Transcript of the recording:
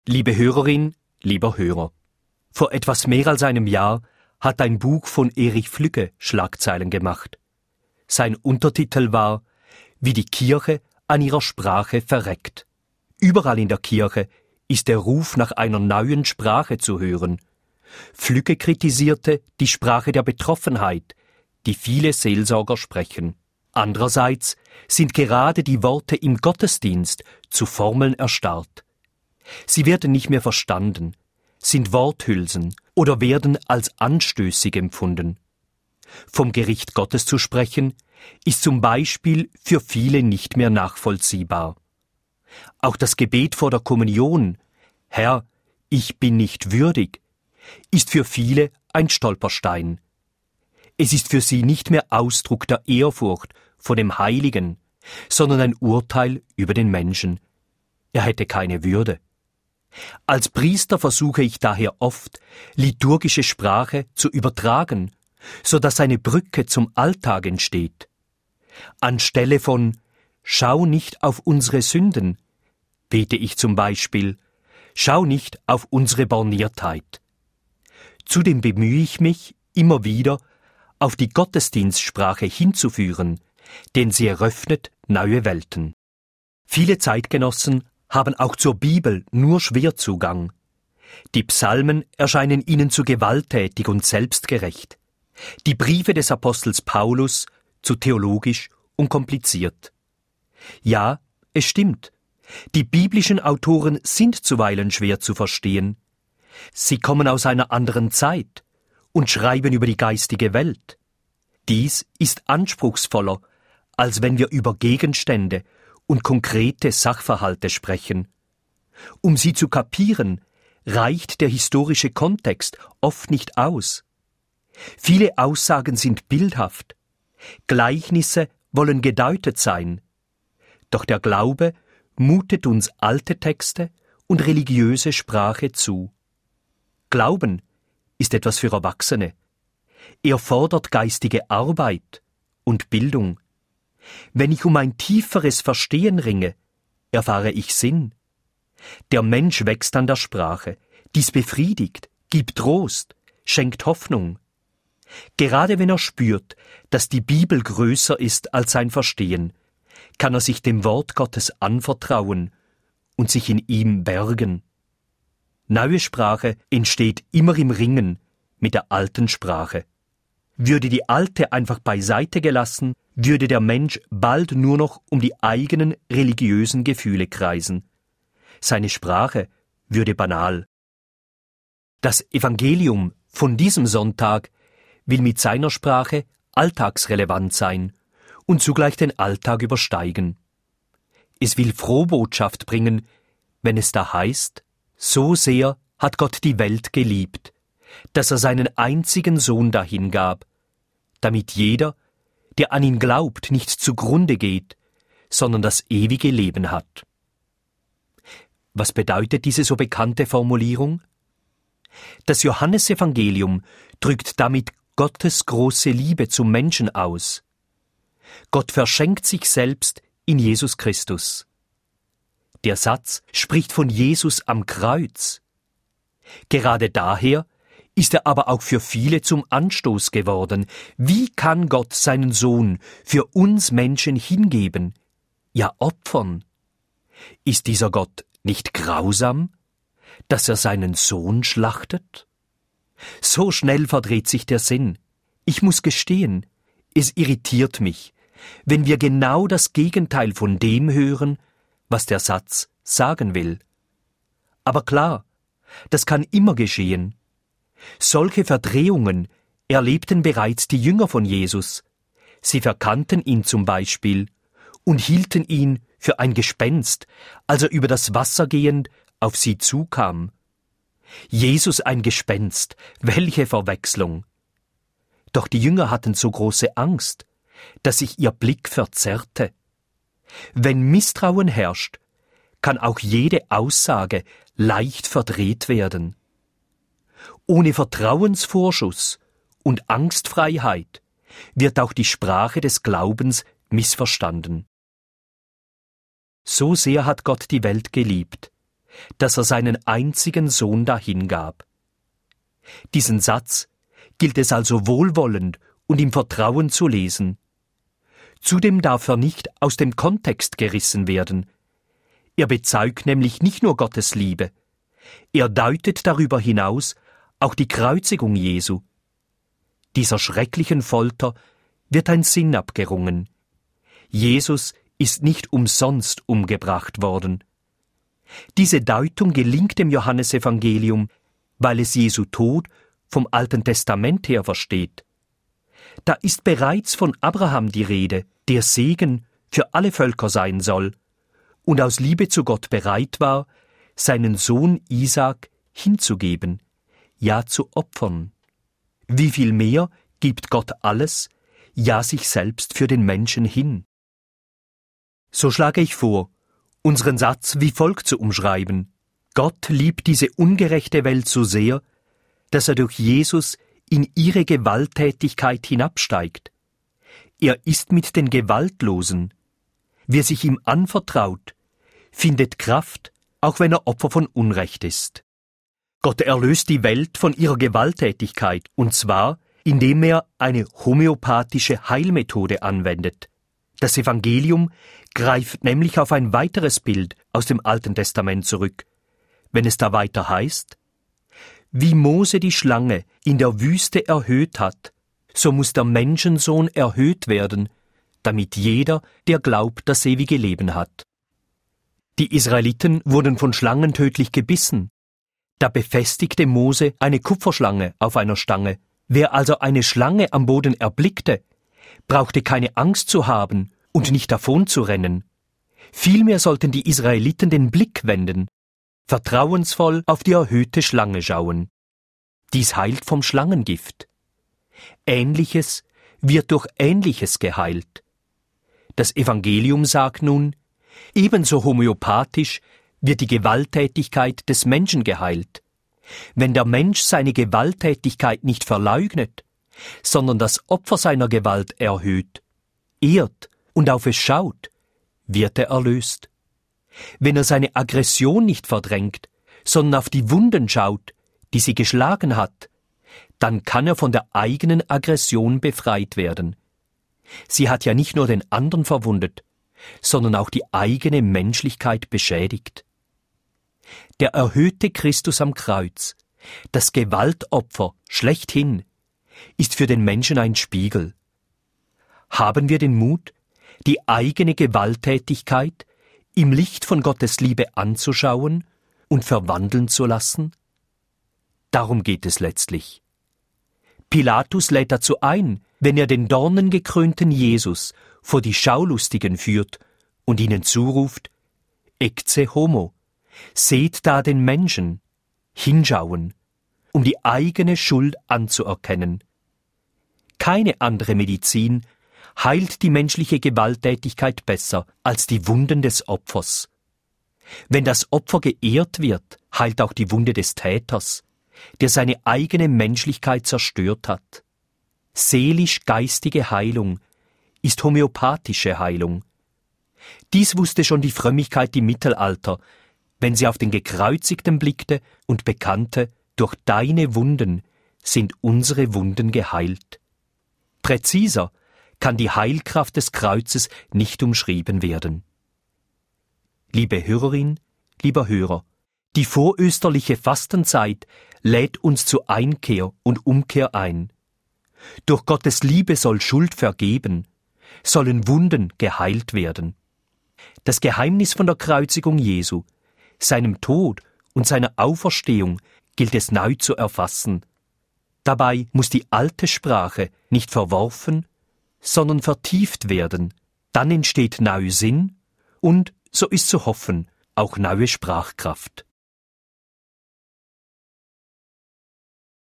Liebe Hörerin, lieber Hörer, vor etwas mehr als einem Jahr hat ein Buch von Erich Flügge Schlagzeilen gemacht. Sein Untertitel war »Wie die Kirche an ihrer Sprache verreckt«. Überall in der Kirche ist der Ruf nach einer neuen Sprache zu hören. Flügge kritisierte die Sprache der Betroffenheit, die viele Seelsorger sprechen. Andererseits sind gerade die Worte im Gottesdienst zu Formeln erstarrt. Sie werden nicht mehr verstanden, sind Worthülsen oder werden als anstößig empfunden. Vom Gericht Gottes zu sprechen, ist zum Beispiel für viele nicht mehr nachvollziehbar. Auch das Gebet vor der Kommunion, »Herr, ich bin nicht würdig«, ist für viele ein Stolperstein. Es ist für sie nicht mehr Ausdruck der Ehrfurcht vor dem Heiligen, sondern ein Urteil über den Menschen. Er hätte keine Würde. Als Priester versuche ich daher oft, liturgische Sprache zu übertragen, so dass eine Brücke zum Alltag entsteht. Anstelle von »Schau nicht auf unsere Sünden«, bete ich zum Beispiel »Schau nicht auf unsere Borniertheit«. Zudem bemühe ich mich, immer wieder auf die Gottesdienstsprache hinzuführen, denn sie eröffnet neue Welten. Viele Zeitgenossen haben auch zur Bibel nur schwer Zugang. Die Psalmen erscheinen ihnen zu gewalttätig und selbstgerecht. Die Briefe des Apostels Paulus zu theologisch und kompliziert. Ja, es stimmt. Die biblischen Autoren sind zuweilen schwer zu verstehen. Sie kommen aus einer anderen Zeit und schreiben über die geistige Welt. Dies ist anspruchsvoller, als wenn wir über Gegenstände und konkrete Sachverhalte sprechen. Um sie zu kapieren, reicht der historische Kontext oft nicht aus. Viele Aussagen sind bildhaft. Gleichnisse wollen gedeutet sein. Doch der Glaube mutet uns alte Texte und religiöse Sprache zu. Glauben ist etwas für Erwachsene. Er fordert geistige Arbeit und Bildung. Wenn ich um ein tieferes Verstehen ringe, erfahre ich Sinn. Der Mensch wächst an der Sprache. Dies befriedigt, gibt Trost, schenkt Hoffnung. Gerade wenn er spürt, dass die Bibel größer ist als sein Verstehen, kann er sich dem Wort Gottes anvertrauen und sich in ihm bergen. Neue Sprache entsteht immer im Ringen mit der alten Sprache. Würde die alte einfach beiseite gelassen, würde der Mensch bald nur noch um die eigenen religiösen Gefühle kreisen. Seine Sprache würde banal. Das Evangelium von diesem Sonntag will mit seiner Sprache alltagsrelevant sein und zugleich den Alltag übersteigen. Es will Frohbotschaft bringen, wenn es da heißt, so sehr hat Gott die Welt geliebt, dass er seinen einzigen Sohn dahingab, damit jeder, der an ihn glaubt, nicht zugrunde geht, sondern das ewige Leben hat. Was bedeutet diese so bekannte Formulierung? Das Johannesevangelium drückt damit Gottes große Liebe zum Menschen aus. Gott verschenkt sich selbst in Jesus Christus. Der Satz spricht von Jesus am Kreuz. Gerade daher ist er aber auch für viele zum Anstoß geworden. Wie kann Gott seinen Sohn für uns Menschen hingeben, ja opfern? Ist dieser Gott nicht grausam, dass er seinen Sohn schlachtet? So schnell verdreht sich der Sinn. Ich muss gestehen, es irritiert mich, wenn wir genau das Gegenteil von dem hören, was der Satz sagen will. Aber klar, das kann immer geschehen. Solche Verdrehungen erlebten bereits die Jünger von Jesus. Sie verkannten ihn zum Beispiel und hielten ihn für ein Gespenst, als er über das Wasser gehend auf sie zukam. Jesus ein Gespenst, welche Verwechslung! Doch die Jünger hatten so große Angst, dass sich ihr Blick verzerrte. Wenn Misstrauen herrscht, kann auch jede Aussage leicht verdreht werden. Ohne Vertrauensvorschuss und Angstfreiheit wird auch die Sprache des Glaubens missverstanden. So sehr hat Gott die Welt geliebt, dass er seinen einzigen Sohn dahingab. Diesen Satz gilt es also wohlwollend und im Vertrauen zu lesen. Zudem darf er nicht aus dem Kontext gerissen werden. Er bezeugt nämlich nicht nur Gottes Liebe, er deutet darüber hinaus auch die Kreuzigung Jesu. Dieser schrecklichen Folter wird ein Sinn abgerungen. Jesus ist nicht umsonst umgebracht worden. Diese Deutung gelingt dem Johannesevangelium, weil es Jesu Tod vom Alten Testament her versteht. Da ist bereits von Abraham die Rede, der Segen für alle Völker sein soll und aus Liebe zu Gott bereit war, seinen Sohn Isaak hinzugeben, ja zu opfern. Wie viel mehr gibt Gott alles, ja sich selbst für den Menschen hin? So schlage ich vor, unseren Satz wie folgt zu umschreiben: Gott liebt diese ungerechte Welt so sehr, dass er durch Jesus in ihre Gewalttätigkeit hinabsteigt. Er ist mit den Gewaltlosen. Wer sich ihm anvertraut, findet Kraft, auch wenn er Opfer von Unrecht ist. Gott erlöst die Welt von ihrer Gewalttätigkeit, und zwar, indem er eine homöopathische Heilmethode anwendet. Das Evangelium greift nämlich auf ein weiteres Bild aus dem Alten Testament zurück, wenn es da weiter heißt: Wie Mose die Schlange in der Wüste erhöht hat, so muss der Menschensohn erhöht werden, damit jeder, der glaubt, das ewige Leben hat. Die Israeliten wurden von Schlangen tödlich gebissen. Da befestigte Mose eine Kupferschlange auf einer Stange. Wer also eine Schlange am Boden erblickte, brauchte keine Angst zu haben und nicht davon zu rennen. Vielmehr sollten die Israeliten den Blick wenden, vertrauensvoll auf die erhöhte Schlange schauen. Dies heilt vom Schlangengift. Ähnliches wird durch Ähnliches geheilt. Das Evangelium sagt nun, ebenso homöopathisch wird die Gewalttätigkeit des Menschen geheilt. Wenn der Mensch seine Gewalttätigkeit nicht verleugnet, sondern das Opfer seiner Gewalt erhöht, ehrt und auf es schaut, wird er erlöst. Wenn er seine Aggression nicht verdrängt, sondern auf die Wunden schaut, die sie geschlagen hat, dann kann er von der eigenen Aggression befreit werden. Sie hat ja nicht nur den anderen verwundet, sondern auch die eigene Menschlichkeit beschädigt. Der erhöhte Christus am Kreuz, das Gewaltopfer schlechthin, ist für den Menschen ein Spiegel. Haben wir den Mut, die eigene Gewalttätigkeit im Licht von Gottes Liebe anzuschauen und verwandeln zu lassen? Darum geht es letztlich. Pilatus lädt dazu ein, wenn er den dornengekrönten Jesus vor die Schaulustigen führt und ihnen zuruft: Ecce homo, seht da den Menschen, hinschauen, um die eigene Schuld anzuerkennen. Keine andere Medizin heilt die menschliche Gewalttätigkeit besser als die Wunden des Opfers. Wenn das Opfer geehrt wird, heilt auch die Wunde des Täters, der seine eigene Menschlichkeit zerstört hat. Seelisch-geistige Heilung ist homöopathische Heilung. Dies wusste schon die Frömmigkeit im Mittelalter, wenn sie auf den Gekreuzigten blickte und bekannte: Durch deine Wunden sind unsere Wunden geheilt. Präziser kann die Heilkraft des Kreuzes nicht umschrieben werden. Liebe Hörerin, lieber Hörer, die vorösterliche Fastenzeit lädt uns zu Einkehr und Umkehr ein. Durch Gottes Liebe soll Schuld vergeben, sollen Wunden geheilt werden. Das Geheimnis von der Kreuzigung Jesu, seinem Tod und seiner Auferstehung gilt es neu zu erfassen. Dabei muss die alte Sprache nicht verworfen, sondern vertieft werden. Dann entsteht neu Sinn und, so ist zu hoffen, auch neue Sprachkraft.